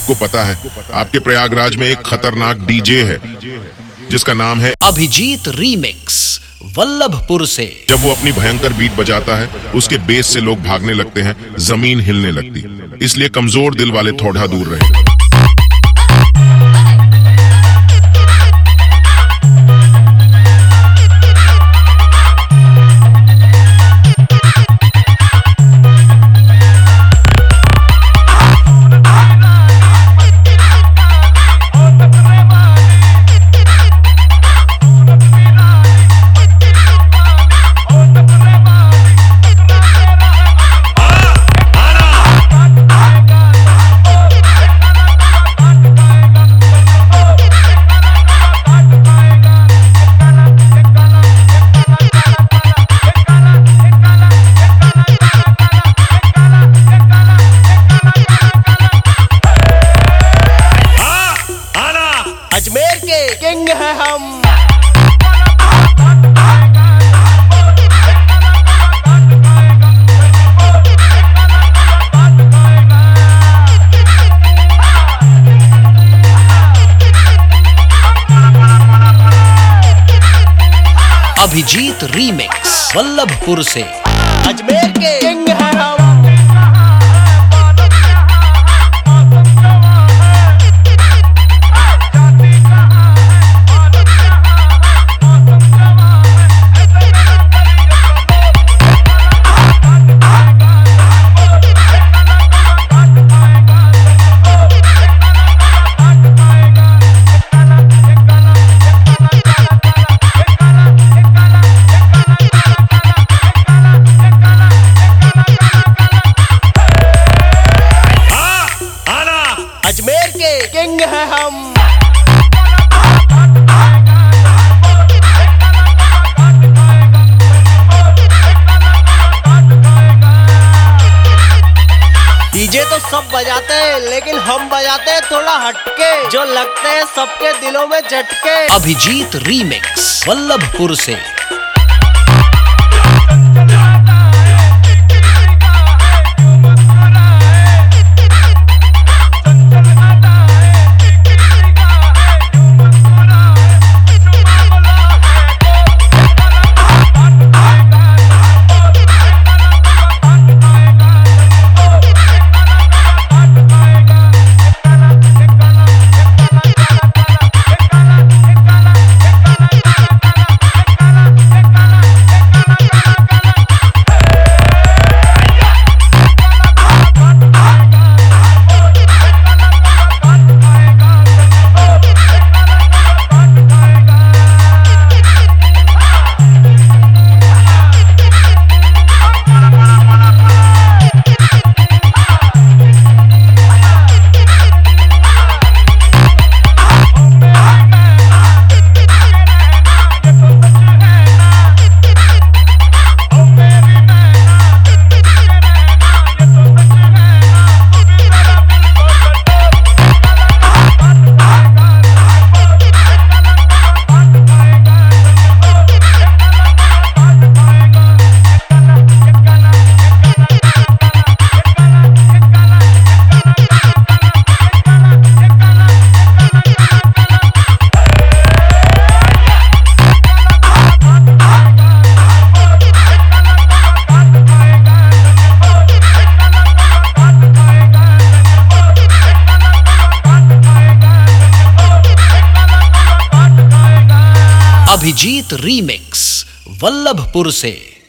आपको पता है आपके प्रयागराज में एक खतरनाक डीजे है जिसका नाम है अभिजीत रीमिक्स वल्लभपुर से। जब वो अपनी भयंकर बीट बजाता है उसके बेस से लोग भागने लगते हैं, जमीन हिलने लगती। इसलिए कमजोर दिल वाले थोड़ा दूर रहे। अजमेर के किंग हैं हम। अभिजीत रीमिक्स वल्लभपुर से। अजमेर के किंग हैं हम। अजमेर के किंग हैं हम। डीजे तो सब बजाते हैं लेकिन हम बजाते हैं थोड़ा हटके, जो लगते हैं सबके दिलों में झटके। अभिजीत रीमिक्स वल्लभपुर से। अभिजीत रीमिक्स वल्लभपुर से।